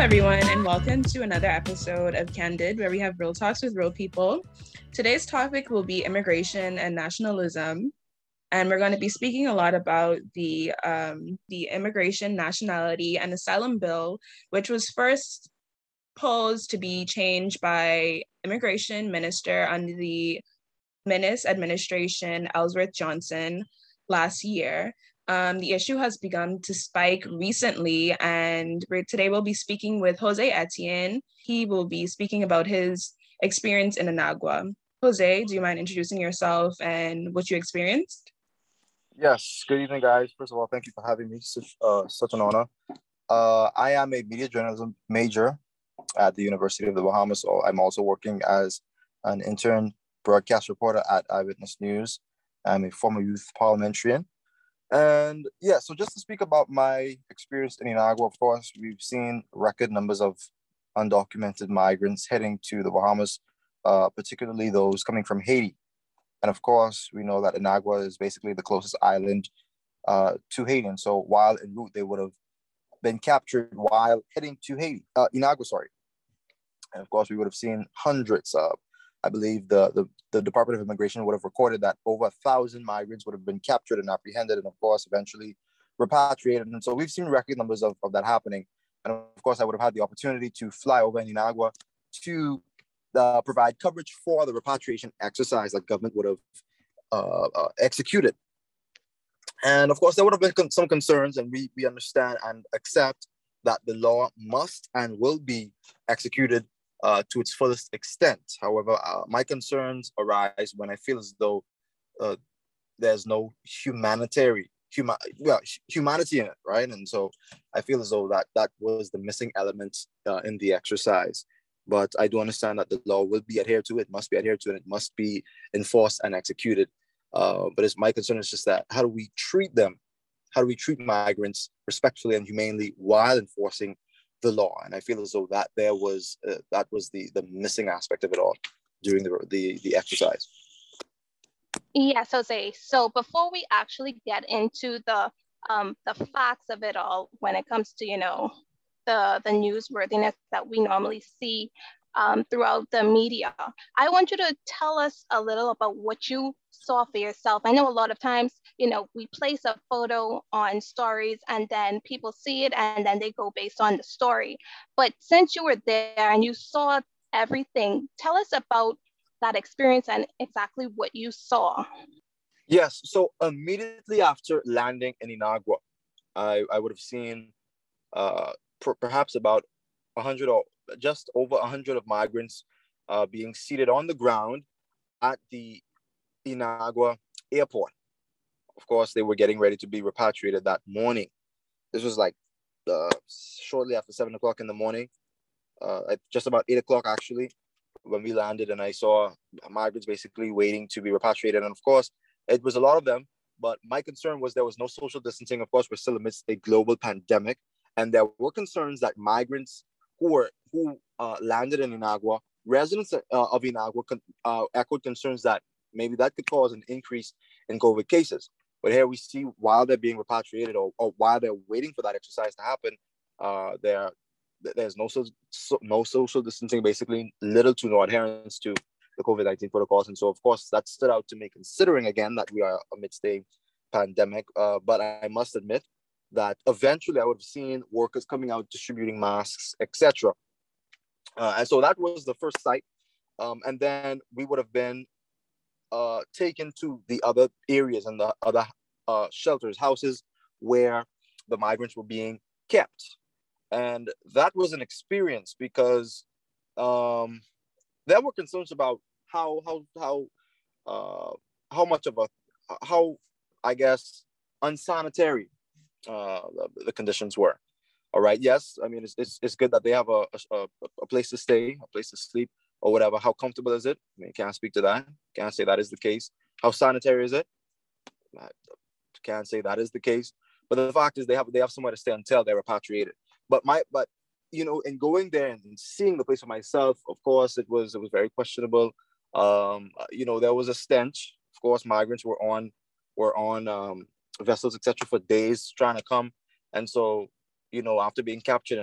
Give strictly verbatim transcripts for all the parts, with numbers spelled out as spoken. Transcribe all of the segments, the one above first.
everyone, and welcome to another episode of Candid, where we have real talks with real people. Today's topic will be immigration and nationalism, and we're going to be speaking a lot about the um, the Immigration, Nationality, and Asylum Bill, which was first posed to be changed by Immigration Minister under the Minnis administration, Ellsworth Johnson, last year. Um, the issue has begun to spike recently, and we're, today we'll be speaking with Jose Etienne. He will be speaking about his experience in Inagua. Jose, do you mind introducing yourself and what you experienced? Yes, good evening, guys. First of all, thank you for having me. Such, uh, such an honor. Uh, I am a media journalism major at the University of the Bahamas. So I'm also working as an intern broadcast reporter at Eyewitness News. I'm a former youth parliamentarian. And yeah, so just to speak about my experience in Inagua, of course, we've seen record numbers of undocumented migrants heading to the Bahamas, uh, particularly those coming from Haiti. And of course, we know that Inagua is basically the closest island uh, to Haiti. And so while en route, they would have been captured while heading to Haiti, uh, Inagua, sorry. And of course, we would have seen hundreds of, I believe the, the, the Department of Immigration would have recorded that over a thousand migrants would have been captured and apprehended and, of course, eventually repatriated. And so we've seen record numbers of, of that happening. And of course, I would have had the opportunity to fly over in Inagua to uh, provide coverage for the repatriation exercise that government would have uh, uh, executed. And of course, there would have been con- some concerns, and we, we understand and accept that the law must and will be executed Uh, to its fullest extent. However, uh, my concerns arise when I feel as though uh, there's no humanitarian, huma- well, humanity in it, right? And so I feel as though that that was the missing element uh, in the exercise. But I do understand that the law will be adhered to, it must be adhered to, and it must be enforced and executed. Uh, but it's, my concern is just that, how do we treat them? How do we treat migrants respectfully and humanely while enforcing the law? And I feel as though that there was uh, that was the the missing aspect of it all during the the, the exercise. Yes, Jose. So before we actually get into the um, the facts of it all, when it comes to you know the the newsworthiness that we normally see um, throughout the media, I want you to tell us a little about what you saw for yourself. I know a lot of times, you know, we place a photo on stories and then people see it and then they go based on the story. But since you were there and you saw everything, tell us about that experience and exactly what you saw. Yes, so immediately after landing in Inagua, I, I would have seen uh, per- perhaps about one hundred or just over one hundred of migrants uh, being seated on the ground at the Inagua airport. Of course, they were getting ready to be repatriated that morning. This was like uh, shortly after seven o'clock in the morning, uh, at just about eight o'clock actually, when we landed, and I saw migrants basically waiting to be repatriated. And of course, it was a lot of them, but my concern was there was no social distancing. Of course, we're still amidst a global pandemic, and there were concerns that migrants who were who uh, landed in Inagua, residents uh, of Inagua, uh, echoed concerns that maybe that could cause an increase in COVID cases. But here we see, while they're being repatriated or, or while they're waiting for that exercise to happen, uh, there there's no so, so, no social distancing, basically little to no adherence to the COVID nineteen protocols. And so, of course, that stood out to me, considering, again, that we are amidst a pandemic. Uh, but I must admit that eventually I would have seen workers coming out distributing masks, et cetera. Uh, and so that was the first sight. Um, and then we would have been uh, taken to the other areas and the other uh, shelters, houses where the migrants were being kept. And that was an experience because um, there were concerns about how how how uh, how much of a how I guess unsanitary uh, the, the conditions were. All right. Yes, I mean it's it's, it's good that they have a, a a place to stay, a place to sleep, or whatever. How comfortable is it? I mean, can't speak to that. Can't say that is the case. How sanitary is it? I can't say that is the case. But the fact is, they have they have somewhere to stay until they're repatriated. But my but you know, in going there and seeing the place for myself, of course, it was it was very questionable. Um, you know, there was a stench. Of course, migrants were on were on um, vessels, et cetera, for days trying to come, and so you know, after being captured and not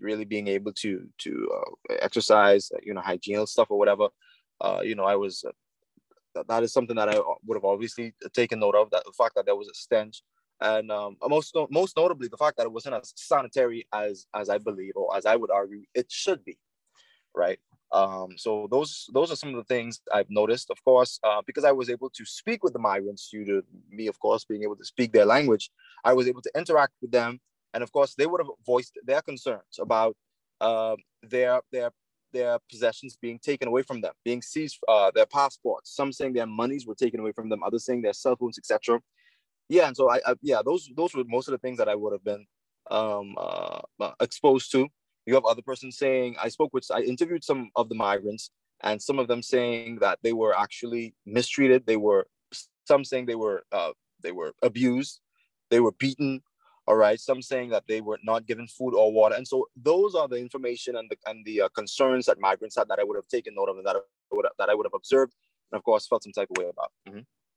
really being able to to uh, exercise, you know, hygiene stuff or whatever. Uh, you know, I was uh, that is something that I would have obviously taken note of. That the fact that there was a stench, and um, most most notably the fact that it wasn't as sanitary as as I believe, or as I would argue it should be, right? Um, so those those are some of the things I've noticed. Of course, uh, because I was able to speak with the migrants due to me, of course, being able to speak their language, I was able to interact with them, and of course, they would have voiced their concerns about uh, their their their possessions being taken away from them, being seized, uh, their passports. Some saying their monies were taken away from them, others saying their cell phones, et cetera. Yeah, and so I, I yeah, those those were most of the things that I would have been um, uh, uh, exposed to. You have other persons saying, I spoke with, I interviewed some of the migrants, and some of them saying that they were actually mistreated. They were, some saying they were, uh, they were abused, they were beaten. All right. Some saying that they were not given food or water. And so those are the information and the, and the uh, concerns that migrants had that I would have taken note of, and that I would have, that I would have observed, and of course felt some type of way about. Mm-hmm.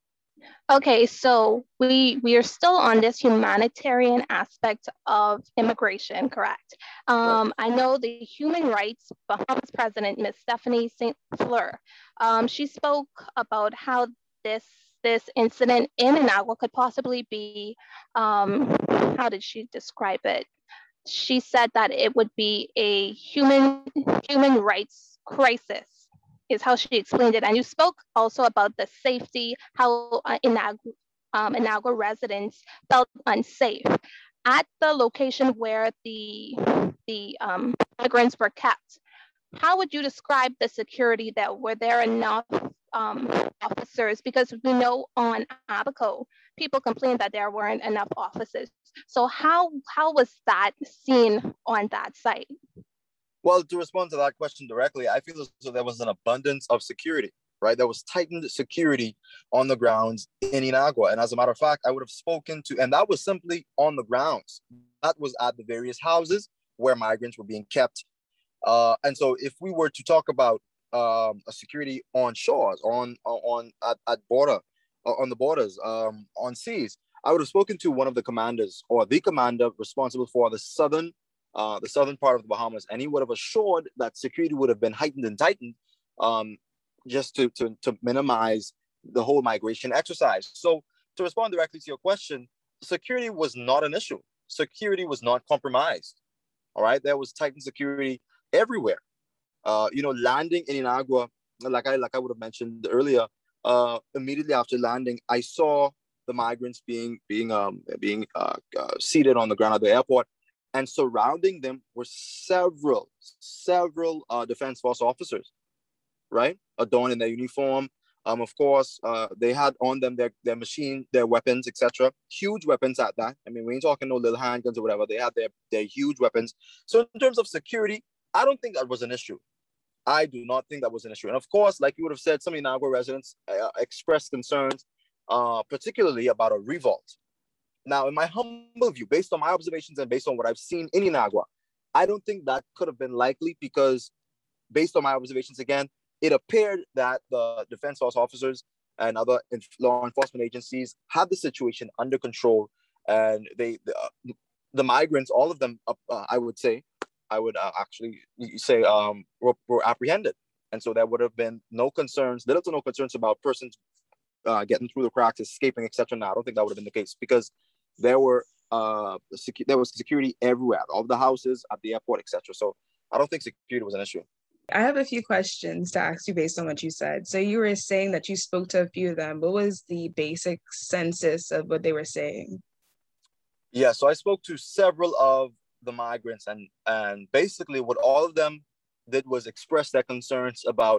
Okay, so we we are still on this humanitarian aspect of immigration, correct? Um, right. I know the human rights Bahamas president, Miz Stephanie Saint Fleur, um, she spoke about how this this incident in Inagua could possibly be, um, how did she describe it? She said that it would be a human human rights crisis, is how she explained it. And you spoke also about the safety, how uh, Inagua, um, Inagua residents felt unsafe at the location where the, the um, migrants were kept. How would you describe the security there? Were there enough um, officers? Because we know on Abaco, people complained that there weren't enough officers. So how, how was that seen on that site? Well, to respond to that question directly, I feel as though there was an abundance of security, right? There was tightened security on the grounds in Inagua. And as a matter of fact, I would have spoken to, and that was simply on the grounds. That was at the various houses where migrants were being kept. Uh, and so if we were to talk about um, a security on shores, on, on at, at border, on the borders, um, on seas, I would have spoken to one of the commanders, or the commander responsible for the southern Uh, the southern part of the Bahamas, and he would have assured that security would have been heightened and tightened, um, just to, to, to minimize the whole migration exercise. So to respond directly to your question, security was not an issue. Security was not compromised. All right, there was tightened security everywhere. Uh, you know, landing in Inagua, like I like I would have mentioned earlier, uh, immediately after landing, I saw the migrants being being um, being uh, uh, seated on the ground at the airport. And surrounding them were several, several uh, Defense Force officers, right? Adorned in their uniform. Um, of course, uh, they had on them their, their machine, their weapons, et cetera. Huge weapons at that. I mean, we ain't talking no little handguns or whatever. They had their, their huge weapons. So in terms of security, I don't think that was an issue. I do not think that was an issue. And of course, like you would have said, some Inagua residents uh, expressed concerns, uh, particularly about a revolt. Now, in my humble view, based on my observations and based on what I've seen in Inagua, I don't think that could have been likely, because based on my observations, again, it appeared that the Defense Force officers and other law enforcement agencies had the situation under control, and they, the, uh, the migrants, all of them, uh, I would say, I would uh, actually say um, were, were apprehended. And so there would have been no concerns, little to no concerns about persons uh, getting through the cracks, escaping, et cetera. Now, I don't think that would have been the case, because there were uh, secu- there was security everywhere, all of the houses, at the airport, et cetera. So I don't think security was an issue. I have a few questions to ask you based on what you said. So you were saying that you spoke to a few of them. What was the basic census of what they were saying? Yeah, so I spoke to several of the migrants, and and basically what all of them did was express their concerns about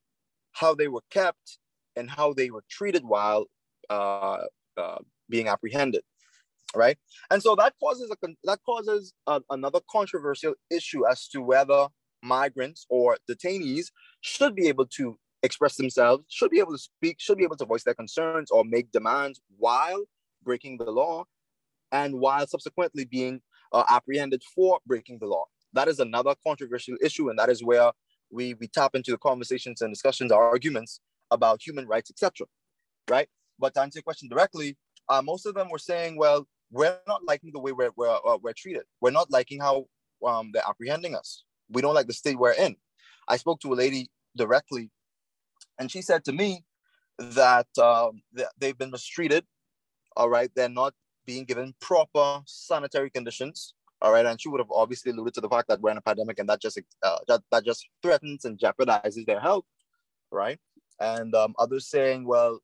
how they were kept and how they were treated while uh, uh, being apprehended, right? And so that causes a that causes a, another controversial issue as to whether migrants or detainees should be able to express themselves, should be able to speak, should be able to voice their concerns or make demands while breaking the law, and while subsequently being uh, apprehended for breaking the law. That is another controversial issue, and that is where we, we tap into the conversations and discussions, arguments about human rights, et cetera, right? But to answer your question directly, uh, most of them were saying, well, we're not liking the way we're, we're, uh, we're treated. We're not liking how um, they're apprehending us. We don't like the state we're in. I spoke to a lady directly, and she said to me that um, they've been mistreated. All right, they're not being given proper sanitary conditions. All right, and she would have obviously alluded to the fact that we're in a pandemic, and that just uh, that, that just threatens and jeopardizes their health, right? And um, others saying, well,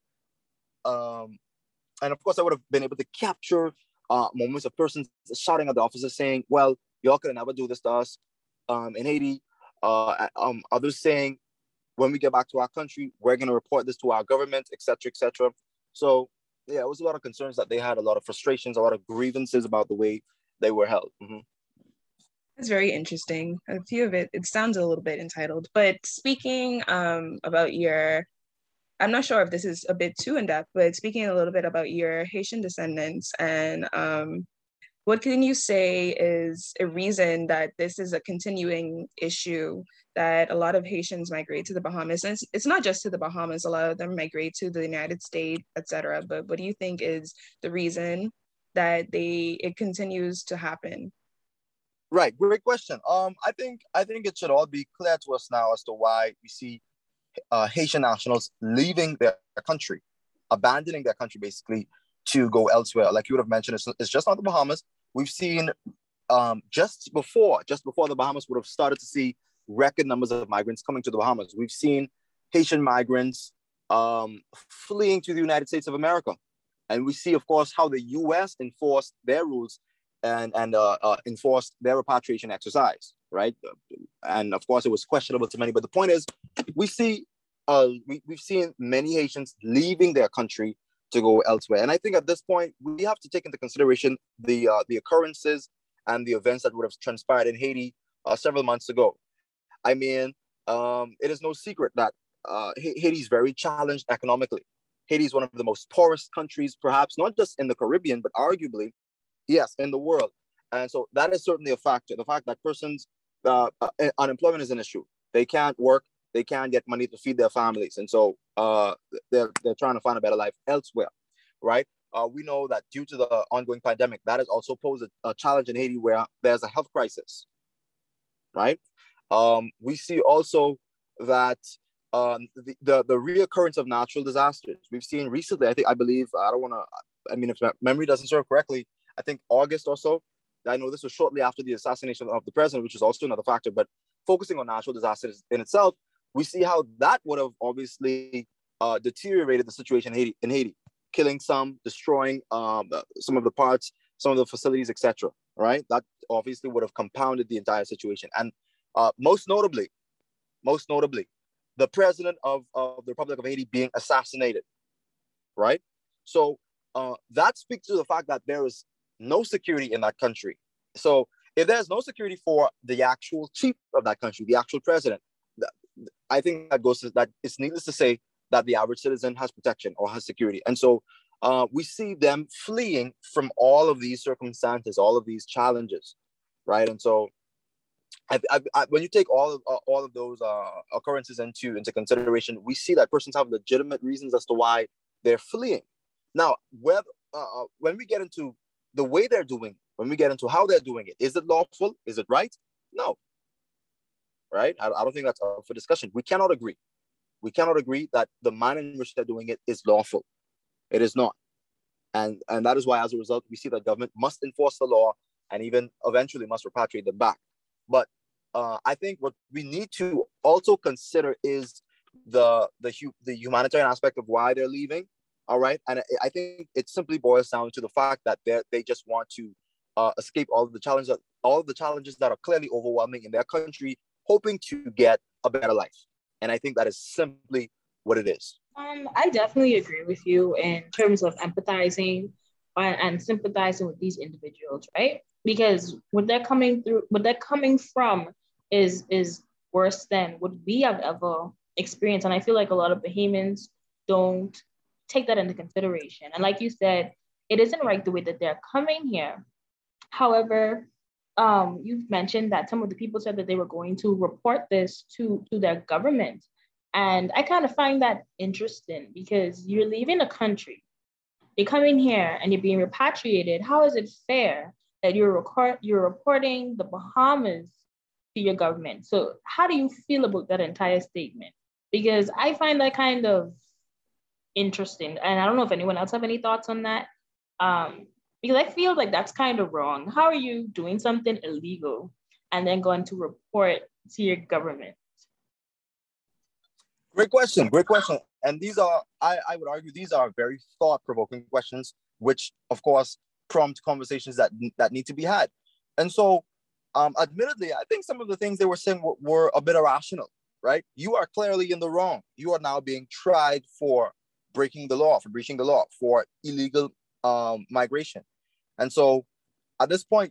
um, and of course, I would have been able to capture uh, moments of persons shouting at the officers saying, well, y'all could never do this to us um, in Haiti. Uh, um, others saying, when we get back to our country, we're going to report this to our government, et cetera, et cetera. So, yeah, it was a lot of concerns that they had, a lot of frustrations, a lot of grievances about the way they were held. Mm-hmm. It's very interesting. A few of it, it sounds a little bit entitled. But speaking um, about your, I'm not sure if this is a bit too in-depth, but speaking a little bit about your Haitian descendants, and um, what can you say is a reason that this is a continuing issue, that a lot of Haitians migrate to the Bahamas? And it's, it's not just to the Bahamas, a lot of them migrate to the United States, et cetera. But what do you think is the reason that they it continues to happen? Right, great question. Um, I think I think it should all be clear to us now as to why we see uh, Haitian nationals leaving their country, abandoning their country basically to go elsewhere. Like you would have mentioned, it's, it's just not the Bahamas. We've seen um, just before, just before the Bahamas would have started to see record numbers of migrants coming to the Bahamas. We've seen Haitian migrants um, fleeing to the United States of America. And we see, of course, how the U S enforced their rules and, and uh, uh, enforced their repatriation exercise, right? And of course, it was questionable to many. But the point is, we see, uh, we, we've seen many Haitians leaving their country to go elsewhere. And I think at this point, we have to take into consideration the, uh, the occurrences and the events that would have transpired in Haiti uh, several months ago. I mean, um, it is no secret that uh, Haiti is very challenged economically. Haiti is one of the most poorest countries, perhaps not just in the Caribbean, but arguably, yes, in the world. And so that is certainly a factor. The fact that persons, uh, uh, unemployment is an issue. They can't work, they can't get money to feed their families. And so uh, they're, they're trying to find a better life elsewhere, right? Uh, we know that due to the ongoing pandemic, that has also posed a, a challenge in Haiti where there's a health crisis, right? Um, we see also that um, the, the, the reoccurrence of natural disasters. We've seen recently, I think, I believe, I don't want to, I mean, if memory doesn't serve correctly, I think August or so, I know this was shortly after the assassination of the president, which is also another factor, but focusing on natural disasters in itself, we see how that would have obviously uh, deteriorated the situation in Haiti, in Haiti, killing some, destroying um, some of the parts, some of the facilities, et cetera. Right? That obviously would have compounded the entire situation. And uh, most notably, most notably, the president of, of the Republic of Haiti being assassinated, right? So uh, that speaks to the fact that there is no security in that country. So if there's no security for the actual chief of that country, the actual president, I think that goes to that. It's needless to say that the average citizen has protection or has security. And so uh, we see them fleeing from all of these circumstances, all of these challenges, right? And so I, I, I, when you take all of uh, all of those uh, occurrences into into consideration, we see that persons have legitimate reasons as to why they're fleeing. Now, whether, uh, when we get into the way they're doing, when we get into how they're doing it, is it lawful? Is it right? No. Right? I, I don't think that's up for discussion. We cannot agree. We cannot agree that the manner in which they're doing it is lawful. It is not. And, and that is why, as a result, we see that government must enforce the law and even eventually must repatriate them back. But uh, I think what we need to also consider is the, the, the humanitarian aspect of why they're leaving. All right. And I think it simply boils down to the fact that they they just want to uh, escape all of the challenges, all of the challenges that are clearly overwhelming in their country, hoping to get a better life. And I think that is simply what it is. Um, I definitely agree with you in terms of empathizing and, and sympathizing with these individuals, right? Because what they're coming through, what they're coming from is, is worse than what we have ever experienced. And I feel like a lot of Bahamians don't take that into consideration. And like you said, it isn't right the way that they're coming here. However, um, you've mentioned that some of the people said that they were going to report this to, to their government. And I kind of find that interesting because you're leaving a country, you're coming here and you're being repatriated. How is it fair that you're record you're reporting the Bahamas to your government. So how do you feel about that entire statement? Because I find that kind of interesting, and I don't know if anyone else have any thoughts on that. Um, because I feel like that's kind of wrong. How are you doing something illegal and then going to report to your government? Great question. Great question. And these are, I, I would argue, these are very thought-provoking questions, which, of course, prompt conversations that that need to be had. And so, um, admittedly, I think some of the things they were saying were, were a bit irrational, right? You are clearly in the wrong. You are now being tried for breaking the law, for breaching the law, for illegal um, migration. And so, at this point,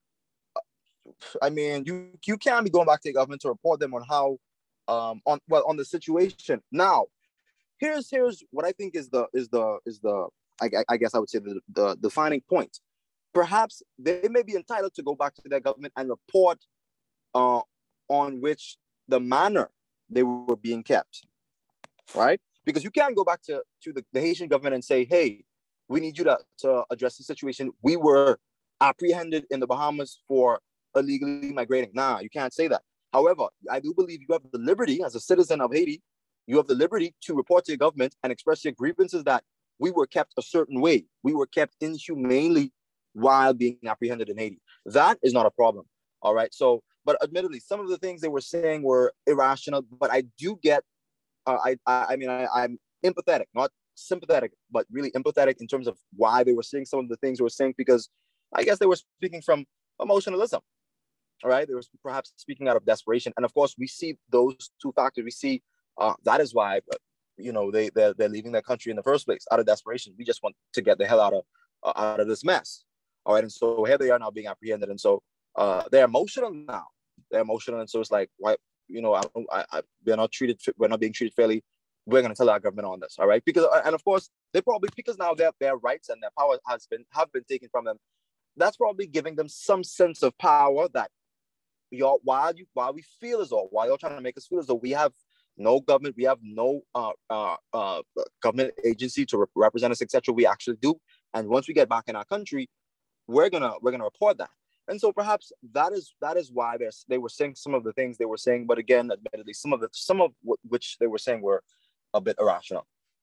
I mean, you you can be going back to the government to report them on how, um, on well, on the situation. Now, here's here's what I think is the is the is the I, I guess I would say the, the defining point. Perhaps they may be entitled to go back to their government and report uh, on which the manner they were being kept, right? Because you can't go back to, to the, the Haitian government and say, hey, we need you to, to address the situation. We were apprehended in the Bahamas for illegally migrating. Nah, you can't say that. However, I do believe you have the liberty as a citizen of Haiti, you have the liberty to report to your government and express your grievances that we were kept a certain way. We were kept inhumanely while being apprehended in Haiti. That is not a problem. All right. So, but admittedly, some of the things they were saying were irrational, but I do get, uh, I, I, I mean, I, I'm empathetic, not sympathetic, but really empathetic in terms of why they were saying some of the things they were saying, because I guess they were speaking from emotionalism. All right. They were perhaps speaking out of desperation. And of course, we see those two factors. We see uh, that is why, you know, they, they're, they're leaving their country in the first place out of desperation. We just want to get the hell out of, uh, out of this mess. All right. And so here they are now being apprehended. And so uh, they're emotional now. They're emotional. And so it's like, why, you know, I, I, I, we're not treated, we're not being treated fairly. We're going to tell our government on this. All right. Because, and of course, they probably, because now their, their rights and their power has been, have been taken from them. That's probably giving them some sense of power that, y'all, while you, while we feel as though, while you're trying to make us feel as though we have no government, we have no uh, uh, uh, government agency to re- represent us, et cetera. We actually do. And once we get back in our country, we're gonna we're gonna report that. And so perhaps that is that is why they were saying some of the things they were saying. But again, admittedly, some of the some of w- which they were saying were a bit irrational.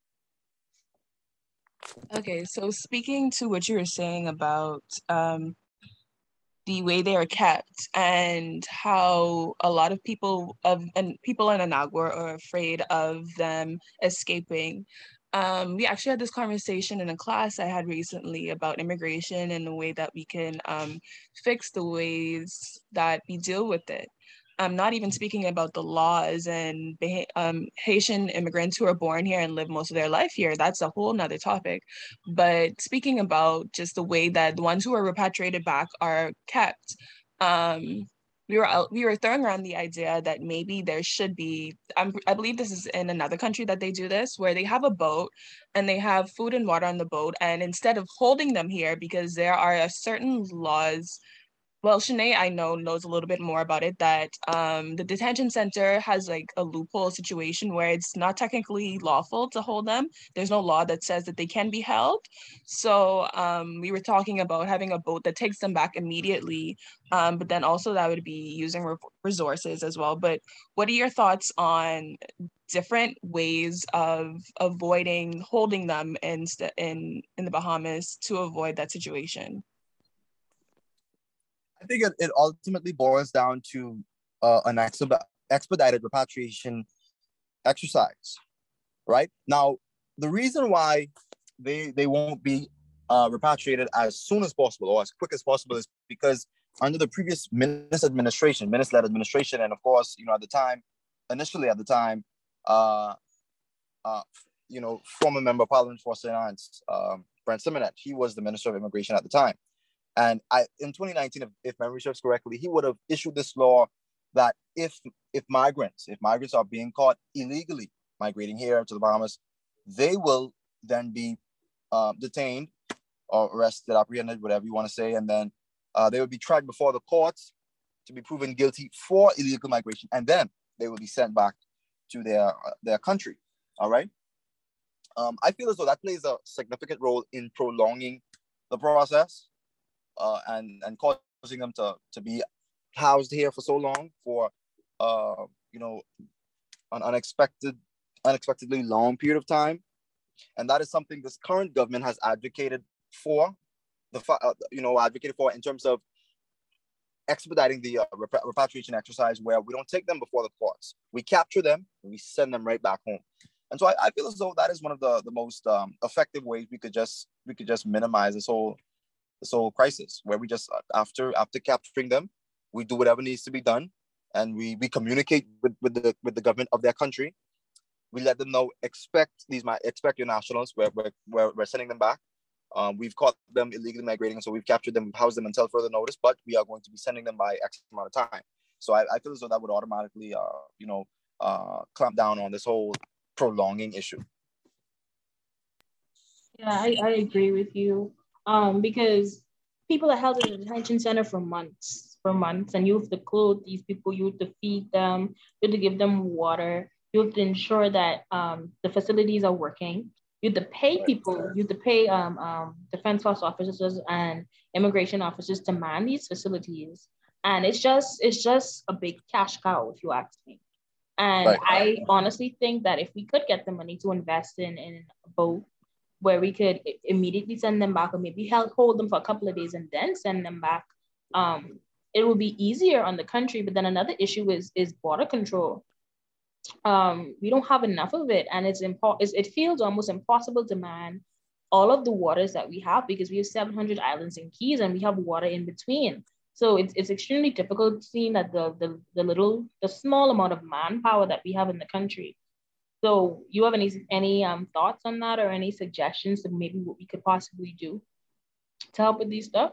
Okay, so speaking to what you were saying about um, the way they are kept and how a lot of people of and people in Anagua are afraid of them escaping. Um, we actually had this conversation in a class I had recently about immigration and the way that we can um, fix the ways that we deal with it. I'm not even speaking about the laws and um, Haitian immigrants who are born here and live most of their life here. That's a whole nother topic. But speaking about just the way that the ones who are repatriated back are kept, um, we were out, we were throwing around the idea that maybe there should be, I'm, I believe this is in another country that they do this, where they have a boat and they have food and water on the boat. And instead of holding them here, because there are a certain laws, well, Shanae, I know, knows a little bit more about it, that um, the detention center has like a loophole situation where it's not technically lawful to hold them. There's no law that says that they can be held. So um, we were talking about having a boat that takes them back immediately, um, but then also that would be using re- resources as well. But what are your thoughts on different ways of avoiding holding them in, in, in the Bahamas to avoid that situation? I think it, it ultimately boils down to uh, an exp- expedited repatriation exercise, right? Now, the reason why they they won't be uh, repatriated as soon as possible or as quick as possible is because under the previous Minnis administration, Minnis-led administration, and of course, you know, at the time, initially at the time, uh, uh, you know, former member of Parliament for Saint Anne's, um, Brent Simonet, he was the Minister of Immigration at the time. And I, in twenty nineteen, if, if memory serves correctly, he would have issued this law that if if migrants, if migrants are being caught illegally migrating here to the Bahamas, they will then be um, detained or arrested, apprehended, whatever you want to say, and then uh, they will be tried before the courts to be proven guilty for illegal migration, and then they will be sent back to their uh, their country. All right. Um, I feel as though that plays a significant role in prolonging the process. uh, and and causing them to to be housed here for so long for uh, you know an unexpected unexpectedly long period of time. And that is something this current government has advocated for, the uh, you know advocated for in terms of expediting the uh, rep- repatriation exercise, where we don't take them before the courts. We capture them and we send them right back home. And so I, I feel as though that is one of the, the most um, effective ways we could just we could just minimize this whole this whole crisis, where we just uh, after after capturing them, we do whatever needs to be done, and we we communicate with, with the with the government of their country. We let them know, expect these expect your nationals. We're we're, we're sending them back. Um, we've caught them illegally migrating, so we've captured them, we've housed them until further notice, but we are going to be sending them by X amount of time. So I, I feel as though that would automatically, uh, you know, uh, clamp down on this whole prolonging issue. Yeah, I, I agree with you. Um, because people are held in a detention center for months, for months, and you have to clothe these people, you have to feed them, you have to give them water, you have to ensure that um, the facilities are working. You have to pay people, you have to pay um, um, defense force officers and immigration officers to man these facilities. And it's just, it's just a big cash cow, if you ask me. And right. I honestly think that if we could get the money to invest in, in a boat where we could immediately send them back, or maybe help hold them for a couple of days and then send them back, um, it will be easier on the country. But then another issue is, is border control. Um, we don't have enough of it, and it's impo- it feels almost impossible to man all of the waters that we have, because we have seven hundred islands and keys, and we have water in between. So it's it's extremely difficult seeing that the, the the little the small amount of manpower that we have in the country. So you have any any um thoughts on that, or any suggestions of maybe what we could possibly do to help with these stuff?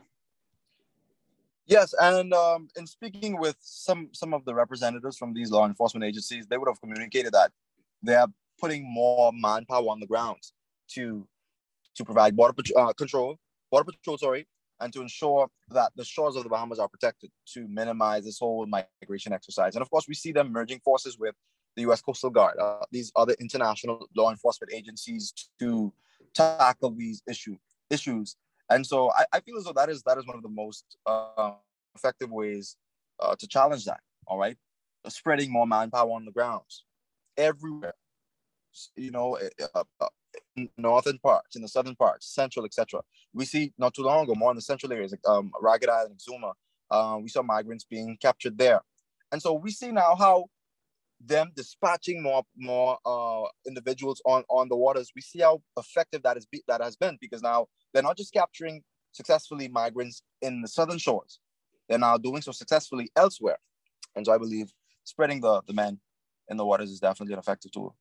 Yes, and um, in speaking with some some of the representatives from these law enforcement agencies, they would have communicated that they are putting more manpower on the ground to to provide border uh, control, border patrol, sorry, and to ensure that the shores of the Bahamas are protected, to minimize this whole migration exercise. And of course, we see them merging forces with the U S Coastal Guard, uh, these other international law enforcement agencies, to tackle these issue issues. And so I, I feel as though that is that is one of the most uh, effective ways uh, to challenge that. All right, spreading more manpower on the grounds everywhere. You know, uh, uh, in northern parts, in the southern parts, central, et cetera. We see not too long ago, more in the central areas, like um, Ragged Island, Exuma. Uh, we saw migrants being captured there, and so we see now how them dispatching more more uh, individuals on, on the waters. We see how effective that is be, that has been, because now they're not just capturing successfully migrants in the southern shores, they're now doing so successfully elsewhere. And so I believe spreading the, the men in the waters is definitely an effective tool.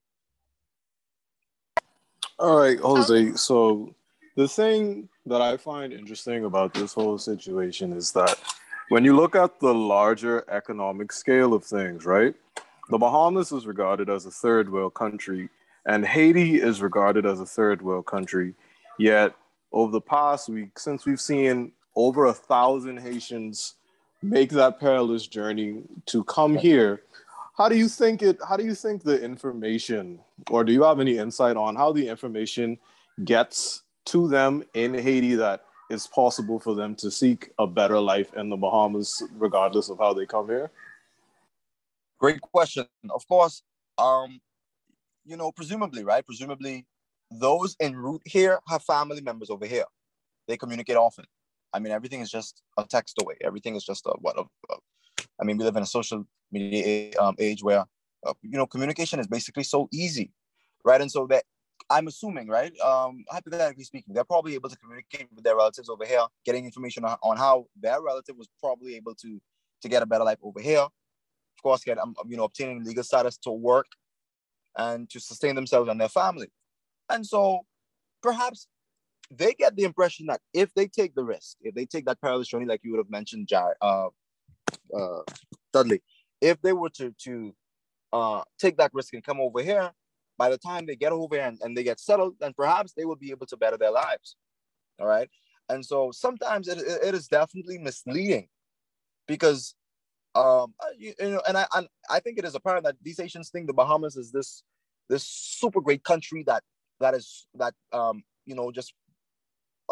All right, Jose. So the thing that I find interesting about this whole situation is that when you look at the larger economic scale of things, right? The Bahamas is regarded as a third world country, and Haiti is regarded as a third world country. Yet over the past week, since we've seen over a thousand Haitians make that perilous journey to come here, how do you think it, how do you think the information, or do you have any insight on how the information gets to them in Haiti that it's possible for them to seek a better life in the Bahamas, regardless of how they come here? Great question. Of course, um, you know, presumably, right? Presumably, those en route here have family members over here. They communicate often. I mean, everything is just a text away. Everything is just a what? A, a, I mean, we live in a social media um, age where, uh, you know, communication is basically so easy, right? And so that I'm assuming, right? Um, hypothetically speaking, they're probably able to communicate with their relatives over here, getting information on, on how their relative was probably able to to get a better life over here. Of course, get um, you know, obtaining legal status to work and to sustain themselves and their family. And so perhaps they get the impression that if they take the risk, if they take that perilous journey, like you would have mentioned, Jared, uh, uh, Dudley, if they were to, to uh, take that risk and come over here, by the time they get over here and, and they get settled, then perhaps they will be able to better their lives. All right. And so sometimes it, it is definitely misleading, because Um, you, you know, and I and I think it is apparent that these Haitians think the Bahamas is this this super great country that that is that um you know just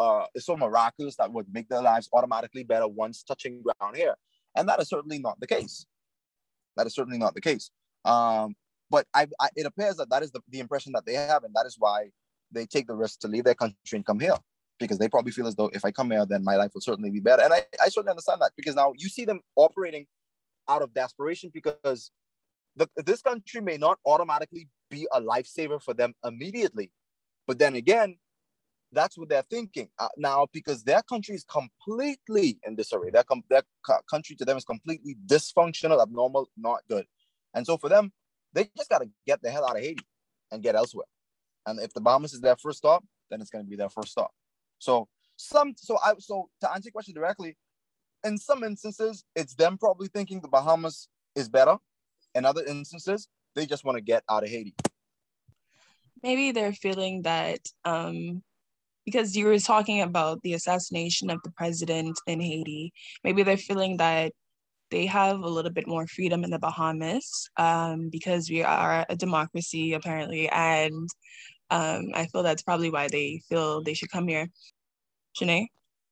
uh, is so miraculous that would make their lives automatically better once touching ground here. And that is certainly not the case. That is certainly not the case. Um, but I, I, it appears that that is the, the impression that they have, and that is why they take the risk to leave their country and come here, because they probably feel as though if I come here, then my life will certainly be better. And I, I certainly understand that, because now you see them operating out of desperation, because the, this country may not automatically be a lifesaver for them immediately. But then again, that's what they're thinking uh, now, because their country is completely in disarray. Their, com- their co- country to them is completely dysfunctional, abnormal, not good. And so for them, they just got to get the hell out of Haiti and get elsewhere. And if the Bahamas is their first stop, then it's going to be their first stop. So some, so I, so to answer your question directly, in some instances, it's them probably thinking the Bahamas is better. In other instances, they just want to get out of Haiti. Maybe they're feeling that, um, because you were talking about the assassination of the president in Haiti, maybe they're feeling that they have a little bit more freedom in the Bahamas, um, because we are a democracy, apparently, and um, I feel that's probably why they feel they should come here. Shanae?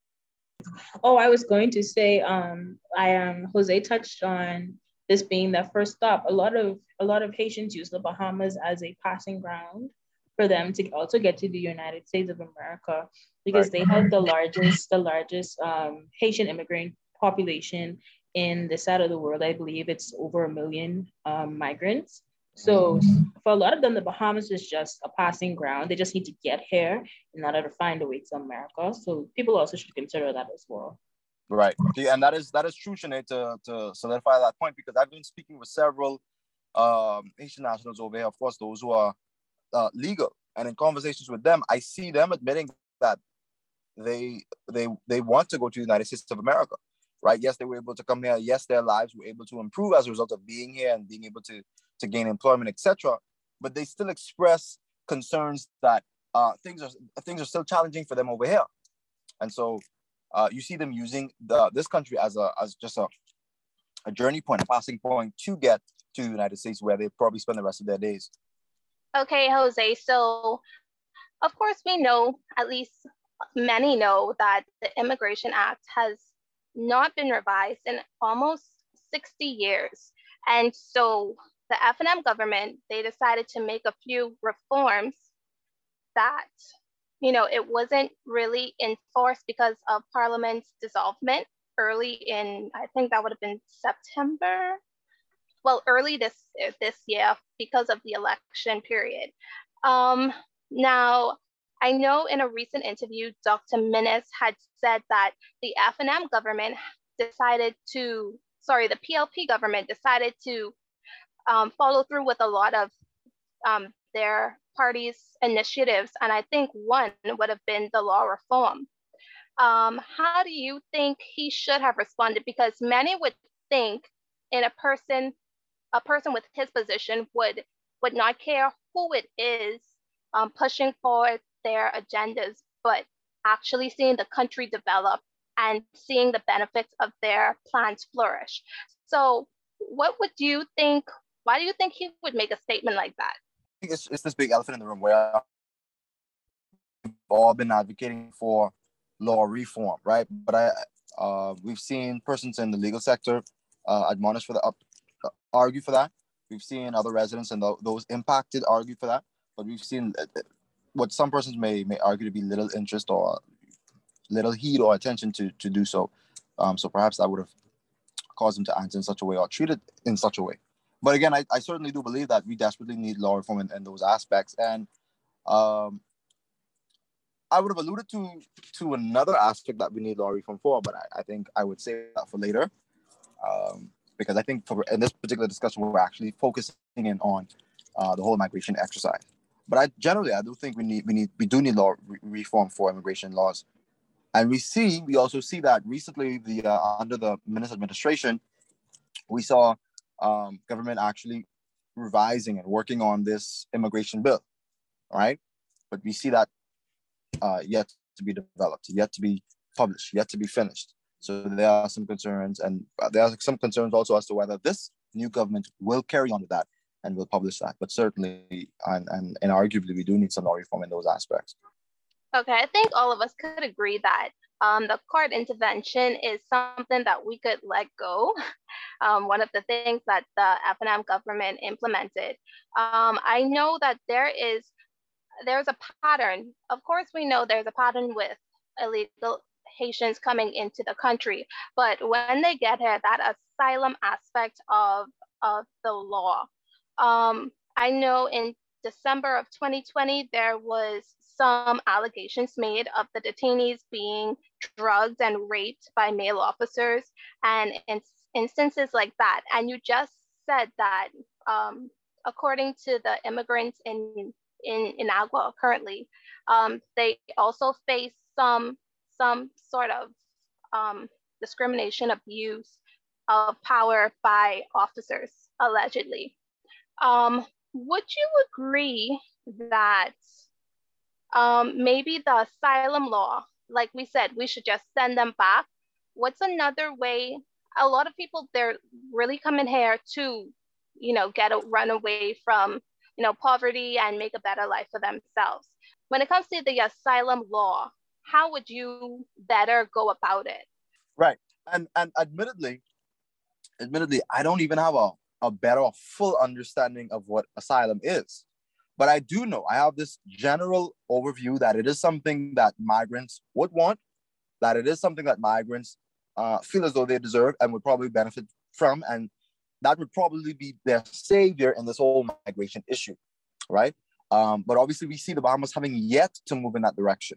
Oh, I was going to say, um, I um, Jose touched on this being their first stop. A lot of a lot of Haitians use the Bahamas as a passing ground for them to also get to the United States of America, because right. they have the largest the largest um, Haitian immigrant population in this side of the world. I believe it's over a million um, migrants. So for a lot of them, the Bahamas is just a passing ground. They just need to get here in order to find a way to America. So people also should consider that as well. Right. And that is that is true, Shanae, to, to solidify that point, because I've been speaking with several um, Haitian nationals over here, of course, those who are uh, legal. And in conversations with them, I see them admitting that they they they want to go to the United States of America. Right. Yes, they were able to come here. Yes, their lives were able to improve as a result of being here and being able to, to gain employment, et cetera. But they still express concerns that uh, things are things are still challenging for them over here. And so uh, you see them using the, this country as a as just a, a journey point, a passing point to get to the United States, where they probably spend the rest of their days. Okay, Jose. So, of course, we know, at least many know, that the Immigration Act has not been revised in almost sixty years. And so the F N M government, they decided to make a few reforms that, you know, it wasn't really enforced because of Parliament's dissolvement early in, I think that would have been September. Well, early this, this year because of the election period. Um, now, I know in a recent interview, Doctor Minnis had said that the F N M government decided to, sorry, the P L P government decided to um, follow through with a lot of um, their party's initiatives. And I think one would have been the law reform. Um, how do you think he should have responded? Because many would think in a person, a person with his position would, would not care who it is um, pushing forward their agendas, but actually seeing the country develop and seeing the benefits of their plans flourish. So what would you think, why do you think he would make a statement like that? I think it's, it's this big elephant in the room where we've all been advocating for law reform, right? But I, uh, we've seen persons in the legal sector uh, admonish for the, uh, argue for that. We've seen other residents and th- those impacted argue for that. But we've seen uh, what some persons may may argue to be little interest or little heed or attention to to do so. Um, so perhaps that would have caused them to answer in such a way or treat it in such a way. But again, I, I certainly do believe that we desperately need law reform in, in those aspects. And um, I would have alluded to to another aspect that we need law reform for, but I, I think I would say that for later. Um, because I think for in this particular discussion, we're actually focusing in on uh, the whole migration exercise. But I generally, I do think we need, we need, we do need law re- reform for immigration laws, and we see, we also see that recently, the uh, under the Minnis administration, we saw um, government actually revising and working on this immigration bill, right? But we see that uh, yet to be developed, yet to be published, yet to be finished. So there are some concerns, and there are some concerns also as to whether this new government will carry on with that and will publish that. But certainly, and, and, and arguably, we do need some law reform in those aspects. Okay, I think all of us could agree that um, the court intervention is something that we could let go. Um, one of the things that the F N M government implemented. Um, I know that there is there's a pattern. Of course, we know there's a pattern with illegal Haitians coming into the country, but when they get here, that asylum aspect of of the law. Um, I know in December of twenty twenty, there was some allegations made of the detainees being drugged and raped by male officers, and in instances like that. And you just said that um, according to the immigrants in in Inagua currently, um, they also face some some sort of um, discrimination, abuse of power by officers, allegedly. Um, would you agree that um, maybe the asylum law, like we said, we should just send them back? What's another way? A lot of people, they're really coming here to, you know, get a run away from, you know, poverty and make a better life for themselves. When it comes to the asylum law, how would you better go about it? Right. And and admittedly, admittedly, I don't even have a, a better full understanding of what asylum is. But I do know, I have this general overview that it is something that migrants would want, that it is something that migrants uh, feel as though they deserve and would probably benefit from. And that would probably be their savior in this whole migration issue, right? Um, but obviously we see the Bahamas having yet to move in that direction,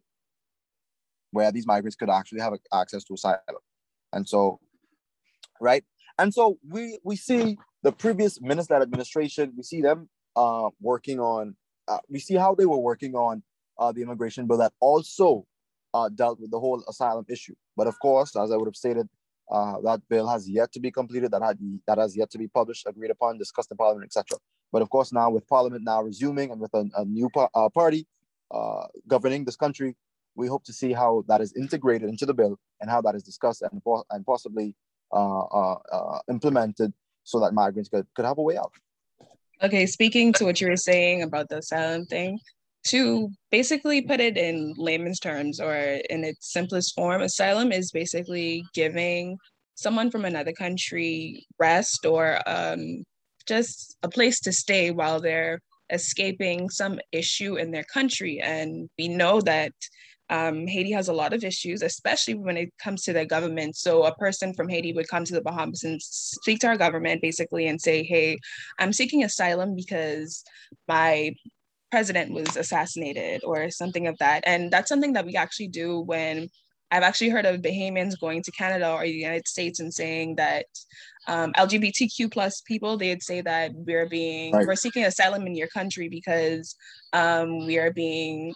where these migrants could actually have access to asylum. And so, right? And so we we see the previous Minister administration, we see them uh, working on, uh, we see how they were working on uh, the immigration bill that also uh, dealt with the whole asylum issue. But of course, as I would have stated, uh, that bill has yet to be completed, that, had, that has yet to be published, agreed upon, discussed in Parliament, et cetera. But of course, now with Parliament now resuming and with a, a new pa- uh, party uh, governing this country, we hope to see how that is integrated into the bill and how that is discussed and, and possibly uh, uh, uh, implemented so that migrants could, could have a way out. Okay, speaking to what you were saying about the asylum thing, to basically put it in layman's terms or in its simplest form, asylum is basically giving someone from another country rest or um, just a place to stay while they're escaping some issue in their country. And we know that Um, Haiti has a lot of issues, especially when it comes to their government. So a person from Haiti would come to the Bahamas and speak to our government basically and say, hey, I'm seeking asylum because my president was assassinated or something of that. And that's something that we actually do when I've actually heard of Bahamians going to Canada or the United States and saying that um, L G B T Q plus people, they'd say that we're being, right. we're seeking asylum in your country because um, we are being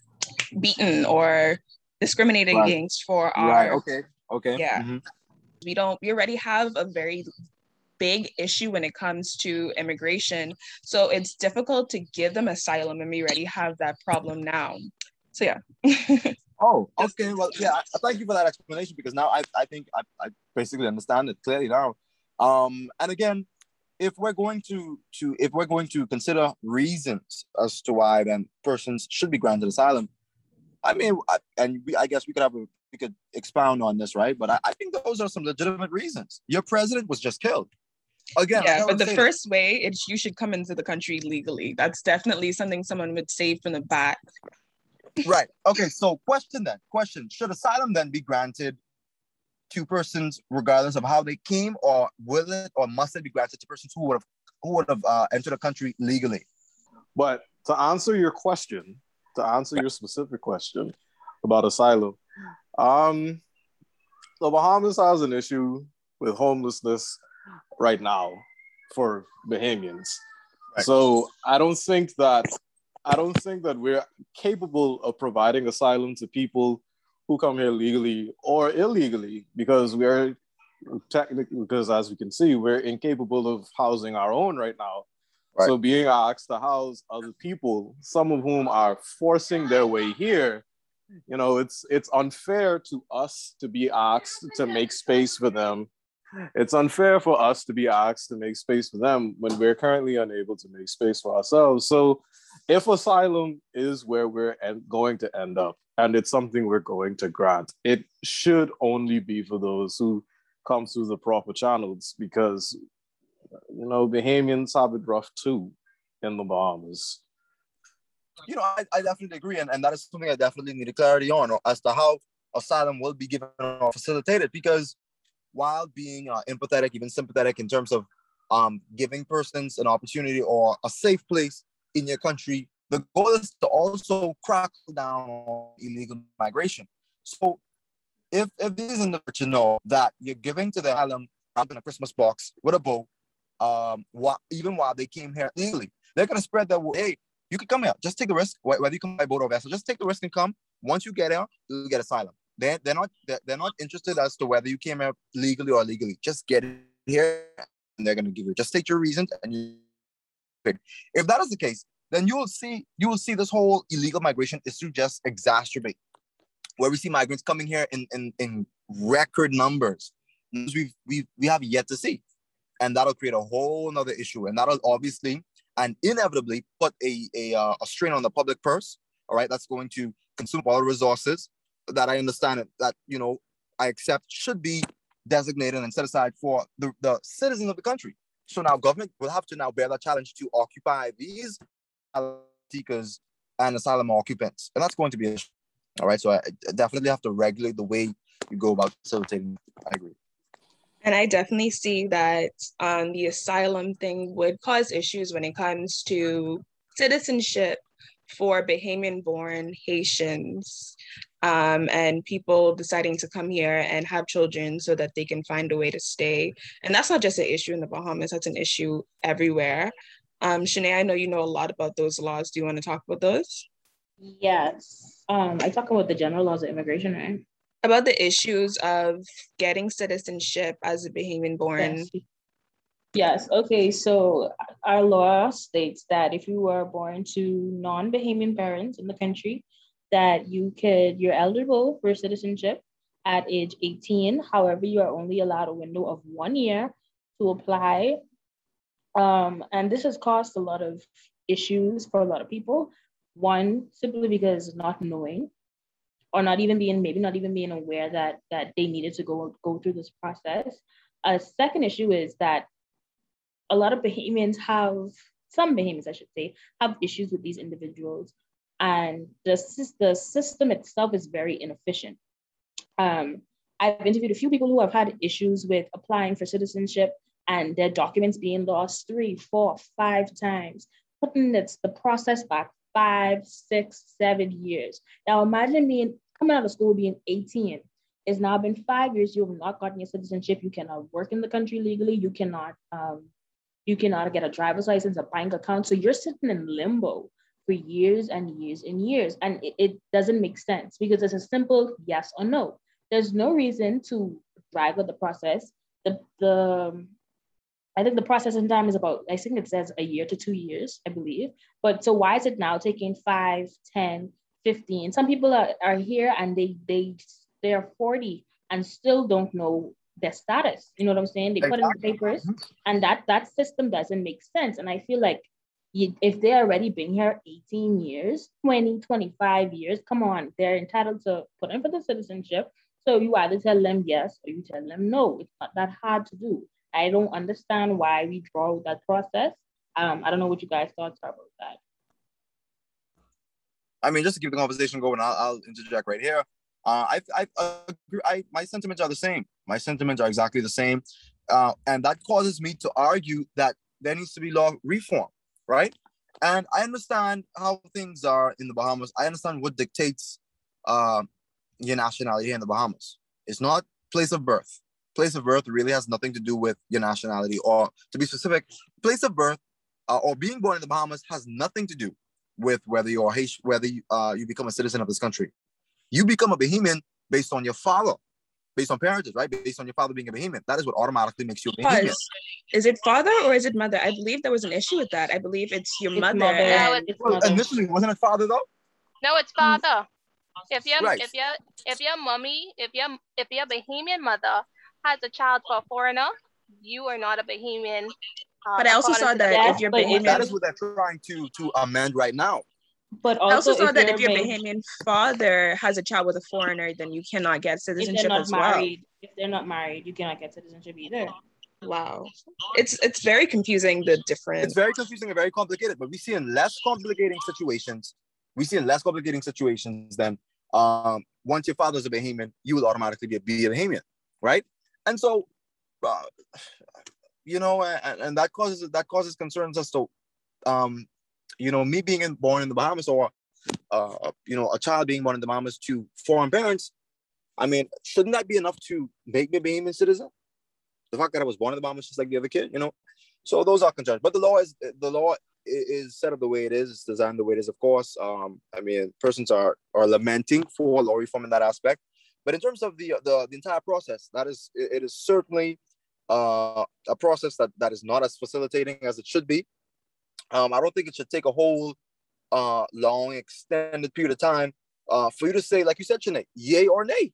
beaten or discriminated right. against for our right okay okay yeah mm-hmm. we don't we already have a very big issue when it comes to immigration, so it's difficult to give them asylum and we already have that problem now. So yeah. Oh, okay. Well, yeah, I, thank you for that explanation, because now I, I think I, I basically understand it clearly now. Um, and again, if we're going to, to if we're going to consider reasons as to why then persons should be granted asylum, I mean, I, and we, I guess we could have a, we could expound on this, right? But I, I think those are some legitimate reasons. Your president was just killed. Again, yeah, but the first way, it's you should come into the country legally. That's definitely something someone would say from the back. Right. Okay. So, question then. Question: should asylum then be granted to persons regardless of how they came, or will it or must it be granted to persons who would have who would have uh, entered the country legally? But to answer your question, to answer your specific question about asylum, um, the Bahamas has an issue with homelessness right now for Bahamians. Right. So I don't think that I don't think that we're capable of providing asylum to people who come here legally or illegally, because we're technically, because as we can see, we're incapable of housing our own right now. Right. So being asked to house other people, some of whom are forcing their way here, you know, it's it's unfair to us to be asked to make space for them it's unfair for us to be asked to make space for them when we're currently unable to make space for ourselves. So if asylum is where we're going to end up, and it's something we're going to grant, it should only be for those who come through the proper channels, because, you know, Bahamians have it rough too in the Bahamas. You know, I, I definitely agree. And, and that is something I definitely need clarity on as to how asylum will be given or facilitated, because while being uh, empathetic, even sympathetic in terms of um, giving persons an opportunity or a safe place in your country, the goal is to also crack down on illegal migration. So if, if these individuals know that you're giving to the asylum in a Christmas box with a bow, um, while, even while they came here legally, they're going to spread that, hey, you can come here, just take the risk, whether you come by boat or vessel, just take the risk and come. Once you get here, you'll get asylum. They're, they're, not, they're, they're not interested as to whether you came here legally or illegally. Just get here and they're going to give you, just state your reasons and you pick. If that is the case, then you will see you will see this whole illegal migration issue just exacerbate, where we see migrants coming here in, in, in record numbers. We've, we've, we have yet to see. And that'll create a whole nother issue. And that'll obviously and inevitably put a, a, uh, a strain on the public purse, all right? That's going to consume all the resources that I understand it, that, you know, I accept should be designated and set aside for the, the citizens of the country. So now government will have to now bear that challenge to occupy these seekers and asylum occupants. And that's going to be an issue, all right? So I, I definitely have to regulate the way you go about facilitating. I agree. And I definitely see that um, the asylum thing would cause issues when it comes to citizenship for Bahamian-born Haitians um, and people deciding to come here and have children so that they can find a way to stay. And that's not just an issue in the Bahamas, that's an issue everywhere. Um, Shanae, I know you know a lot about those laws. Do you want to talk about those? Yes. Um, I talk about the general laws of immigration, right? About the issues of getting citizenship as a Bahamian born. Yes. Yes. Okay. So our law states that if you were born to non-Bahamian parents in the country, that you could, you're eligible for citizenship at age eighteen. However, you are only allowed a window of one year to apply. Um, and this has caused a lot of issues for a lot of people. One, simply because not knowing, or not even being, maybe not even being aware that that they needed to go, go through this process. A second issue is that a lot of Bahamians have, some Bahamians I should say, have issues with these individuals. And the, the system itself is very inefficient. Um, I've interviewed a few people who have had issues with applying for citizenship and their documents being lost three, four, five times, putting this, the process back five, six, seven years. Now imagine being, coming out of school being eighteen. It's now been five years, you have not gotten your citizenship, you cannot work in the country legally, you cannot, um, you cannot get a driver's license, a bank account. So you're sitting in limbo for years and years and years. And it, it doesn't make sense because it's a simple yes or no. There's no reason to drag out the process. The, the, I think the processing time is about, I think it says a year to two years, I believe. But so why is it now taking five, ten, fifteen? Some people are, are here and they, they, they are forty and still don't know their status. You know what I'm saying? They put in the papers and that, that system doesn't make sense. And I feel like you, if they already been here eighteen years, twenty, twenty-five years, come on, they're entitled to put in for the citizenship. So you either tell them yes or you tell them no. It's not that hard to do. I don't understand why we draw that process. Um, I don't know what you guys' thoughts are about that. I mean, just to keep the conversation going, I'll, I'll interject right here. Uh, I, I, I, I, my sentiments are the same. My sentiments are exactly the same. Uh, and that causes me to argue that there needs to be law reform, right? And I understand how things are in the Bahamas. I understand what dictates uh, your nationality in the Bahamas. It's not place of birth. Place of birth really has nothing to do with your nationality, or to be specific, place of birth uh, or being born in the Bahamas has nothing to do with whether you're Haitian, whether you, uh, you become a citizen of this country. You become a Bahamian based on your father, based on parentage, right? Based on your father being a Bahamian. That is what automatically makes you a Bahamian. Is it father or is it mother? I believe there was an issue with that. I believe it's your It's mother. mother. and- No, it's Well, mother. initially, wasn't it father though? No, it's father. If your Right. if your if your mommy, if your if your Bahamian mother has a child for a foreigner, you are not a Bahamian. Um, but I also saw that yes, if you're but if Bahamian, that is what they're trying to to amend right now. But I also also, saw if that you're if your Bah- Bahamian father has a child with a foreigner, then you cannot get if citizenship they're not as well. married, if they're not married, you cannot get citizenship either. Wow, it's it's very confusing. The difference. It's very confusing and very complicated. But we see in less complicating situations, we see in less complicating situations than um, once your father's a Bahamian, you will automatically be a, be a Bahamian, right? And so, uh, you know, and, and that causes that causes concerns as to, um, you know, me being in, born in the Bahamas, or uh, you know, a child being born in the Bahamas to foreign parents. I mean, shouldn't that be enough to make me a Bahamian citizen? The fact that I was born in the Bahamas just like the other kid, you know. So those are concerns. But the law is the law is set up the way it is. It's designed the way it is. Of course, um, I mean, persons are are lamenting for law reform in that aspect. But in terms of the the, the entire process, that is it, it is certainly uh, a process that that is not as facilitating as it should be. Um, I don't think it should take a whole uh, long, extended period of time uh, for you to say, like you said, Sinead, yay or nay.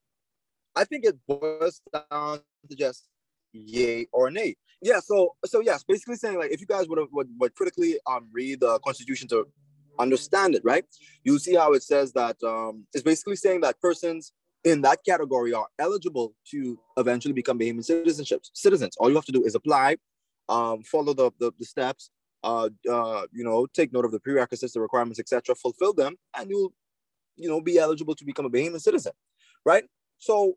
I think it boils down to just yay or nay. Yeah, so so yes, basically saying, like, if you guys would have would, would critically um read the Constitution to understand it, right, you'll see how it says that um it's basically saying that persons in that category are eligible to eventually become Bahamian citizenships citizens. All you have to do is apply, um, follow the, the the steps, uh, uh, you know, take note of the prerequisites, the requirements, et cetera, fulfill them, and you'll, you know, be eligible to become a Bahamian citizen, right? So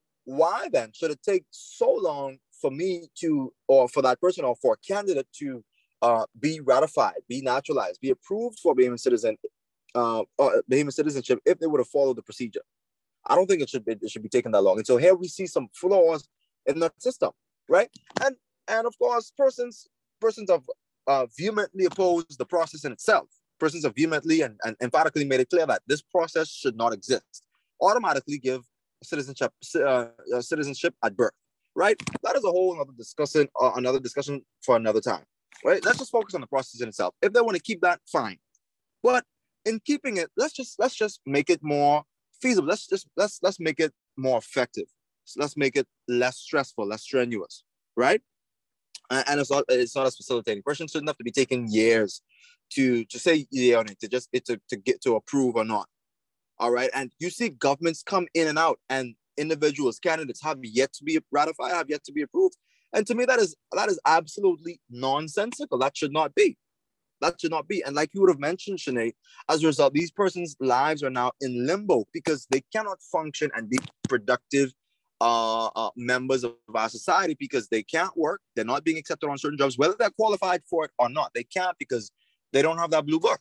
why then should it take so long for me to, or for that person, or for a candidate to uh, be ratified, be naturalized, be approved for Bahamian citizen, uh, or Bahamian citizenship if they would have followed the procedure? I don't think it should be it should be taking that long. And so here we see some flaws in the system, right? And and of course, persons persons have uh, vehemently opposed the process in itself. Persons have vehemently and, and emphatically made it clear that this process should not exist. Automatically give citizenship uh, citizenship at birth, right? That is a whole another discussion, uh, another discussion for another time, right? Let's just focus on the process in itself. If they want to keep that, fine. But in keeping it, let's just let's just make it more feasible. Let's just let's let's make it more effective. So let's make it less stressful, less strenuous, right? And, and it's not it's not as facilitating. Persons shouldn't have to be taking years to to say yeah on it, to just it to, to get to approve or not. All right. And you see governments come in and out, and individuals, candidates have yet to be ratified, have yet to be approved. And to me, that is that is absolutely nonsensical. That should not be. That should not be. And like you would have mentioned, Sinead, as a result, these persons' lives are now in limbo because they cannot function and be productive uh, uh, members of our society because they can't work. They're not being accepted on certain jobs, whether they're qualified for it or not. They can't because they don't have that blue book.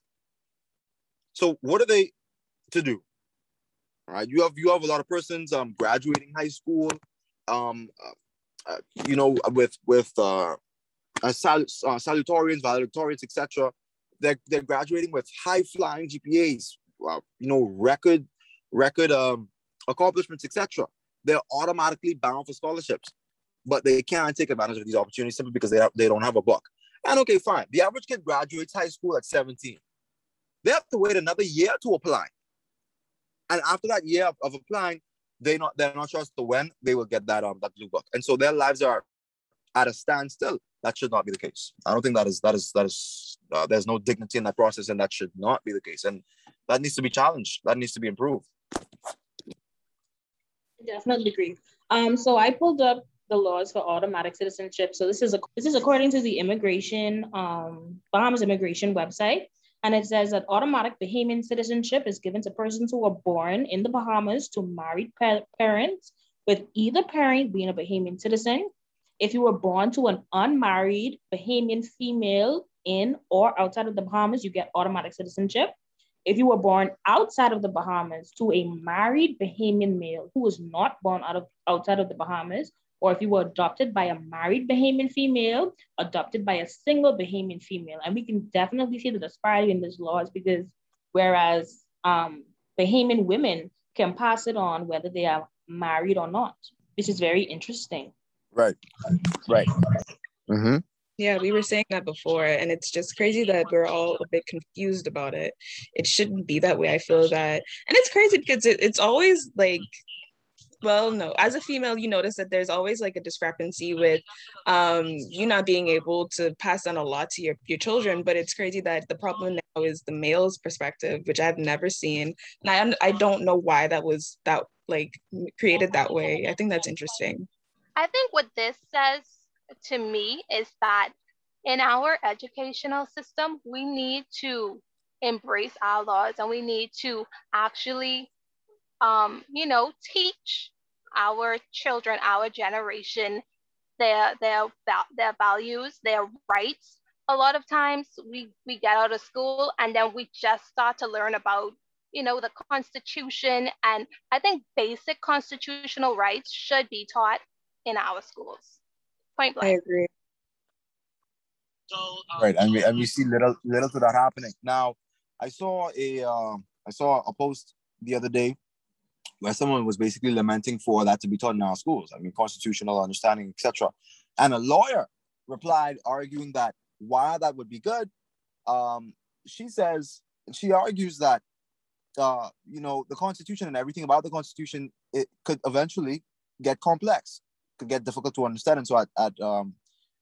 So what are they to do? All right, you have you have a lot of persons um graduating high school, um, uh, uh, you know, with with uh, uh, sal- uh salutatorians, valedictorians, et cetera. They're they're graduating with high flying G P As, uh, you know, record record um accomplishments, et cetera. They're automatically bound for scholarships, but they can't take advantage of these opportunities simply because they have, they don't have a book. And okay, fine. The average kid graduates high school at seventeen. They have to wait another year to apply. And after that year of, of applying, they not they're not sure as to when they will get that um that blue book. And so their lives are at a standstill. That should not be the case. I don't think that is that is that is uh, there's no dignity in that process, and that should not be the case. And that needs to be challenged. That needs to be improved. Definitely agree. Um, so I pulled up the laws for automatic citizenship. So this is a, this is according to the immigration um Bahamas immigration website. And it says that automatic Bahamian citizenship is given to persons who are born in the Bahamas to married pa- parents, with either parent being a Bahamian citizen. If you were born to an unmarried Bahamian female in or outside of the Bahamas, you get automatic citizenship. If you were born outside of the Bahamas to a married Bahamian male who was not born out of outside of the Bahamas, or if you were adopted by a married Bahamian female, adopted by a single Bahamian female. And we can definitely see the disparity in these laws because whereas um, Bahamian women can pass it on whether they are married or not, which is very interesting. Right, right. Mm-hmm. Yeah, we were saying that before, and it's just crazy that we're all a bit confused about it. It shouldn't be that way. I feel that, and it's crazy because it, it's always like well, no, as a female, you notice that there's always like a discrepancy with um you not being able to pass on a lot to your, your children. But it's crazy that the problem now is the male's perspective, which I've never seen. And I, I don't know why that was that like created that way. I think that's interesting. I think what this says to me is that in our educational system, we need to embrace our laws, and we need to actually, um, you know, teach our children, our generation, their their their values, their rights. A lot of times we we get out of school and then we just start to learn about, you know, the Constitution, and I think basic constitutional rights should be taught in our schools. Point blank. I agree. Right, and we and we see little little to that happening. Now, I saw a um, I saw a post the other day where someone was basically lamenting for that to be taught in our schools. I mean, constitutional understanding, et cetera. And a lawyer replied, arguing that while that would be good, um, she says she argues that uh, you know, the Constitution and everything about the Constitution, it could eventually get complex, could get difficult to understand, and so at, at um,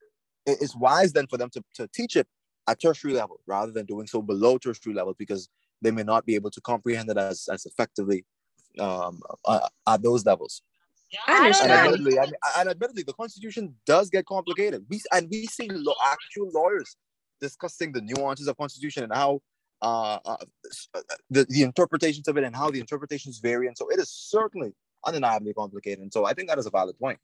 it's wise then for them to, to teach it at tertiary level rather than doing so below tertiary level, because they may not be able to comprehend it as, as effectively um, uh, at those levels. I understand. And admittedly, I mean, and admittedly, the Constitution does get complicated. We and we see lo- actual lawyers discussing the nuances of Constitution and how uh, uh, the, the interpretations of it and how the interpretations vary. And so it is certainly undeniably complicated. And so I think that is a valid point.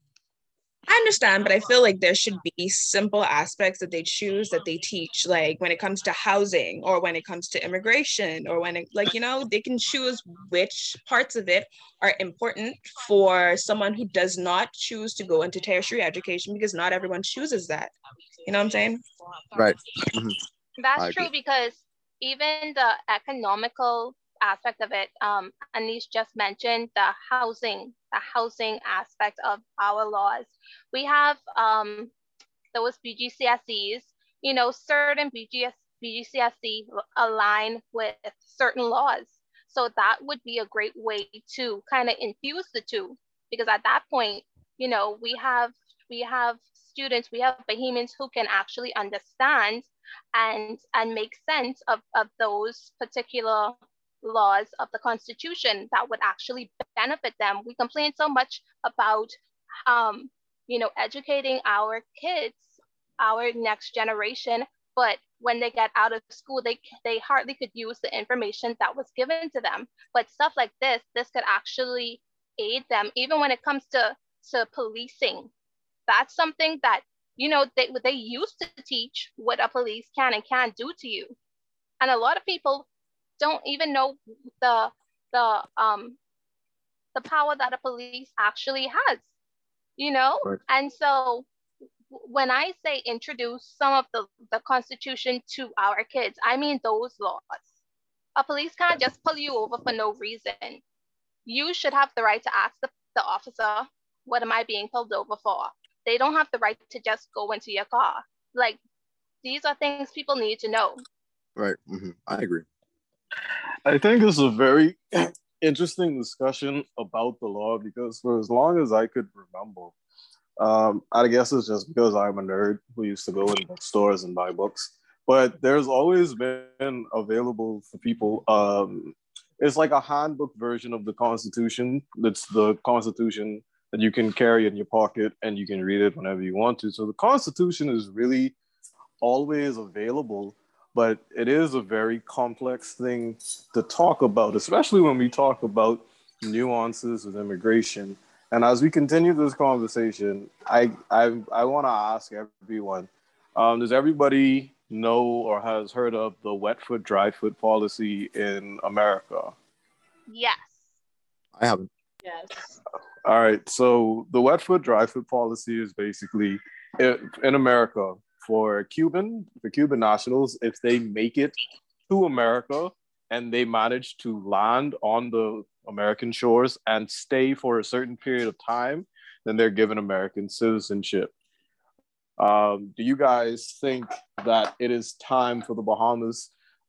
I understand, but I feel like there should be simple aspects that they choose that they teach, like when it comes to housing or when it comes to immigration or when it, like, you know, they can choose which parts of it are important for someone who does not choose to go into tertiary education, because not everyone chooses that. You know what I'm saying? Right. Mm-hmm. That's true, because even the economical aspect of it, um, Anish just mentioned the housing, the housing aspect of our laws. We have um, those B G C S Es, you know, certain B G C S E align with certain laws. So that would be a great way to kind of infuse the two, because at that point, you know, we have we have students, we have Bahamians who can actually understand and and make sense of, of those particular laws of the Constitution that would actually benefit them. We complain so much about, um, you know, educating our kids, our next generation, but when they get out of school, they they hardly could use the information that was given to them. But stuff like this, this could actually aid them, even when it comes to, to policing. That's something that, you know, they, they used to teach what a police can and can't do to you. And a lot of people don't even know the the um the power that a police actually has, you know. Right. And so when I say introduce some of the the Constitution to our kids, I mean those laws. A police can't just pull you over for no reason. You should have the right to ask the, the officer, what am I being pulled over for? They don't have the right to just go into your car. Like, these are things people need to know. Right. Mm-hmm. I agree. I think it's a very interesting discussion about the law, because for as long as I could remember, um, I guess it's just because I'm a nerd who used to go in bookstores and buy books, but there's always been available for people. Um, it's like a handbook version of the Constitution. It's the Constitution that you can carry in your pocket and you can read it whenever you want to. So the Constitution is really always available. But it is a very complex thing to talk about, especially when we talk about nuances of immigration. And as we continue this conversation, I I, I want to ask everyone, um, does everybody know or has heard of the wet foot, dry foot policy in America? Yes. I haven't. Yes. All right. So the wet foot, dry foot policy is basically in America, for Cuban, for Cuban nationals, if they make it to America and they manage to land on the American shores and stay for a certain period of time, then they're given American citizenship. Um, do you guys think that it is time for the Bahamas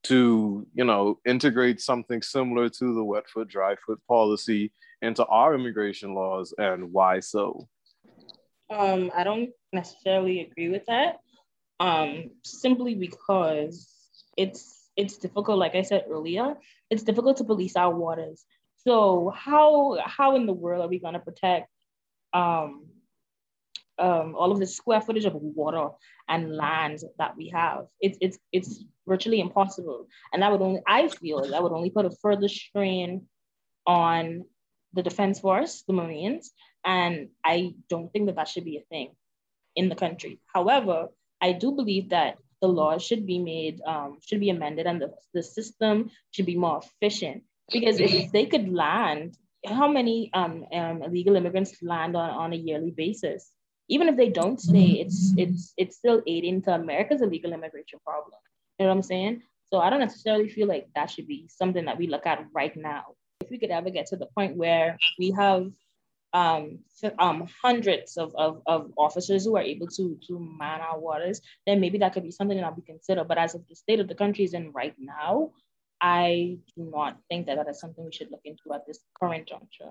to, you know, integrate something similar to the wet foot, dry foot policy into our immigration laws, and why so? Um, I don't necessarily agree with that. Um, simply because it's it's difficult, like I said earlier, it's difficult to police our waters. So how how in the world are we gonna protect um um, all of the square footage of water and land that we have? It's it's it's virtually impossible, and that would only, I feel that would only put a further strain on the Defense Force, the Marines, and I don't think that that should be a thing in the country. However, I do believe that the laws should be made, um, should be amended, and the, the system should be more efficient. Because if they could land, how many um, um, illegal immigrants land on, on a yearly basis? Even if they don't stay, it's it's it's still aiding to America's illegal immigration problem. You know what I'm saying? So I don't necessarily feel like that should be something that we look at right now. If we could ever get to the point where we have um, um, hundreds of, of, of officers who are able to, to man our waters, then maybe that could be something that we consider. But as of the state of the country is in right now, I do not think that that is something we should look into at this current juncture.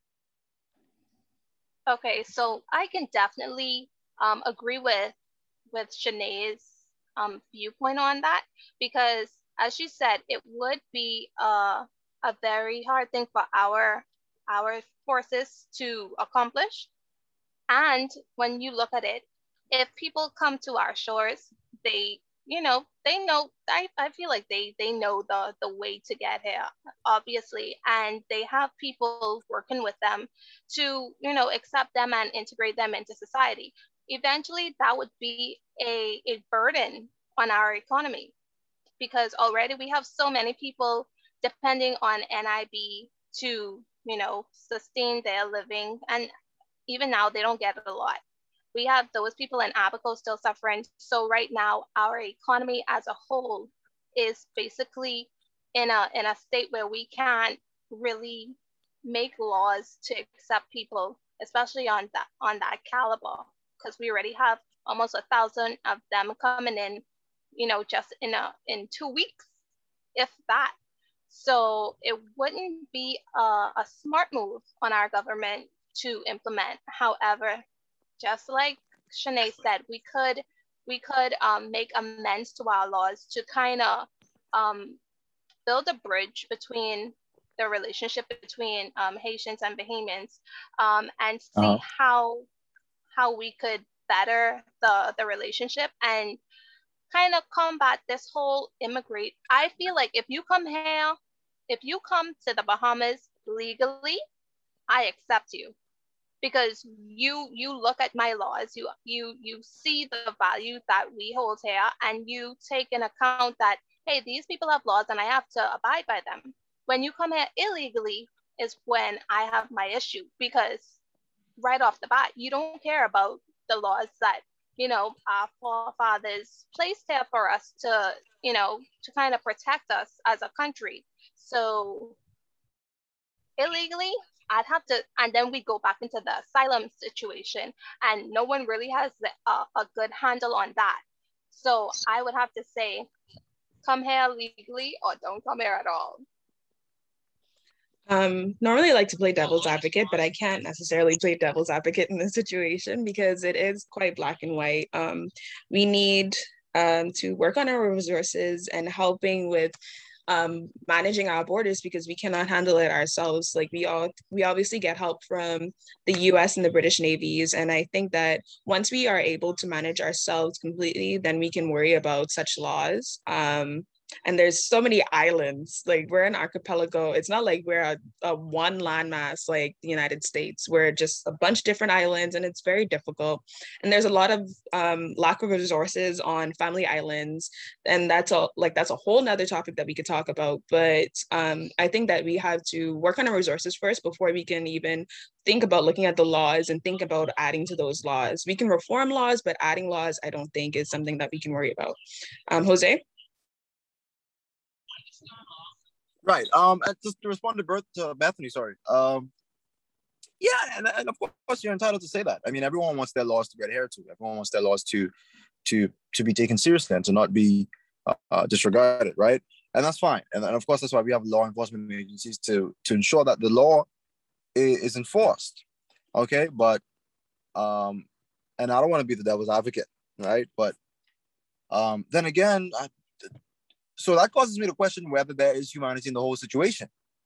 Okay, so I can definitely um, agree with with Shanae's um, viewpoint on that, because as she said, it would be uh, a very hard thing for our our forces to accomplish. And when you look at it, if people come to our shores, they, you know, they know, I, I feel like they, they know the, the way to get here, obviously, and they have people working with them to, you know, accept them and integrate them into society. Eventually, that would be a, a burden on our economy, because already we have so many people depending on N I B to, you know, sustain their living. And even now, they don't get a lot. We have those people in Abaco still suffering. So right now, our economy as a whole is basically in a, in a state where we can't really make laws to accept people, especially on that, on that caliber, because we already have almost a thousand of them coming in, you know, just in a, in two weeks, if that. So it wouldn't be a, a smart move on our government to implement. However, just like Shanae said, we could we could um, make amends to our laws to kind of um, build a bridge between the relationship between um, Haitians and Bahamians, um, and see uh-huh. how how we could better the the relationship and kind of combat this whole immigrate. I feel like if you come here, if you come to the Bahamas legally, I accept you. Because you you look at my laws, you you you see the value that we hold here, and you take in account that, hey, these people have laws and I have to abide by them. When you come here illegally is when I have my issue, because right off the bat, you don't care about the laws that, you know, our forefathers placed here for us to, you know, to kind of protect us as a country. So illegally, I'd have to, and then we go back into the asylum situation, and no one really has the, uh, a good handle on that. So I would have to say, come here legally or don't come here at all. Um, normally I like to play devil's advocate, but I can't necessarily play devil's advocate in this situation because it is quite black and white. Um, we need um, to work on our resources and helping with um, managing our borders, because we cannot handle it ourselves. Like we all, we obviously get help from the U S and the British navies. And I think that once we are able to manage ourselves completely, then we can worry about such laws. Um, and there's so many islands, like we're an archipelago. It's not like we're a, a one landmass like the United States. We're just a bunch of different islands, and it's very difficult. And there's a lot of um, lack of resources on family islands. And that's a, like, that's a whole nother topic that we could talk about. But um, I think that we have to work on our resources first before we can even think about looking at the laws and think about adding to those laws. We can reform laws, but adding laws, I don't think is something that we can worry about. Um, Jose? Right. Um, and just to respond to Bert, uh, Bethany, sorry. Um, yeah, and, and of course you're entitled to say that. I mean, everyone wants their laws to be adhered to. Everyone wants their laws to, to, to be taken seriously and to not be uh, disregarded, right? and that's fine. And, and of course, that's why we have law enforcement agencies to to ensure that the law is, is enforced. Okay, but um, and I don't want to be the devil's advocate, right? But um, then again, I, so that causes me to question whether there is humanity in the whole situation,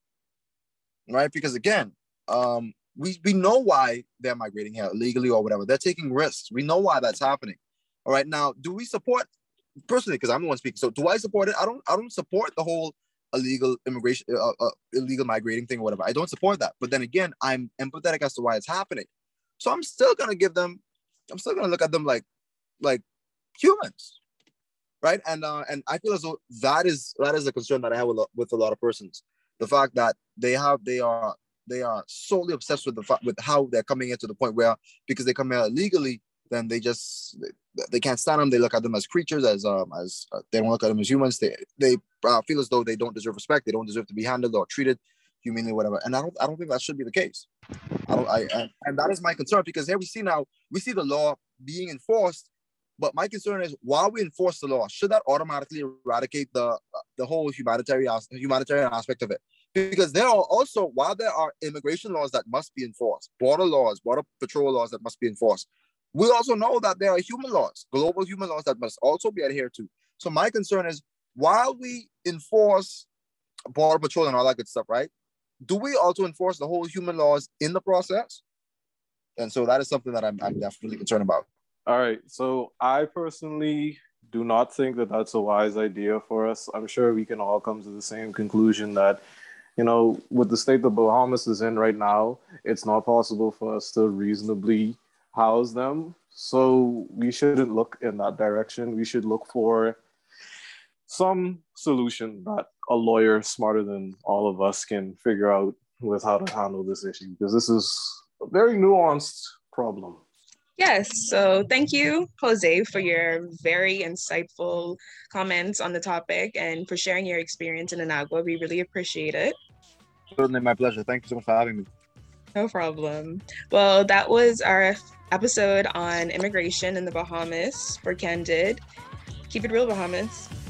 right? Because again, um, we we know why they're migrating here illegally or whatever. They're taking risks. We know why that's happening. All right, now, do we support, personally, because I'm the one speaking, so do I support it? I don't I don't support the whole illegal immigration, uh, uh, illegal migrating thing or whatever. I don't support that. But then again, I'm empathetic as to why it's happening. So I'm still gonna give them, I'm still gonna look at them like, like humans, right? And uh, and I feel as though that is that is a concern that I have with, with a lot of persons. The fact that they have they are they are solely obsessed with the fact with how they're coming in to the point where, because they come here illegally, then they just they, they can't stand them. They look at them as creatures, as um as uh, they don't look at them as humans. They they uh, feel as though they don't deserve respect. They don't deserve to be handled or treated humanely, whatever. And I don't I don't think that should be the case. I don't I, I and that is my concern, because here we see now we see the law being enforced, but my concern is, while we enforce the law, should that automatically eradicate the uh, the whole humanitarian humanitarian aspect of it? Because there are also, while there are immigration laws that must be enforced, border laws, border patrol laws that must be enforced, we also know that there are human laws, global human laws that must also be adhered to. So my concern is, while we enforce border patrol and all that good stuff, right, do we also enforce the whole human laws in the process? And so that is something that I'm, I'm definitely concerned about. All right. So I personally do not think that that's a wise idea for us. I'm sure we can all come to the same conclusion that, you know, with the state the Bahamas is in right now, it's not possible for us to reasonably house them. So we shouldn't look in that direction. We should look for some solution that a lawyer smarter than all of us can figure out with how to handle this issue, because this is a very nuanced problem. Yes, so thank you, Jose, for your very insightful comments on the topic and for sharing your experience in Inagua. We really appreciate it. Certainly, my pleasure. Thank you so much for having me. No problem. Well, that was our episode on immigration in the Bahamas for Candid. Keep it real, Bahamas.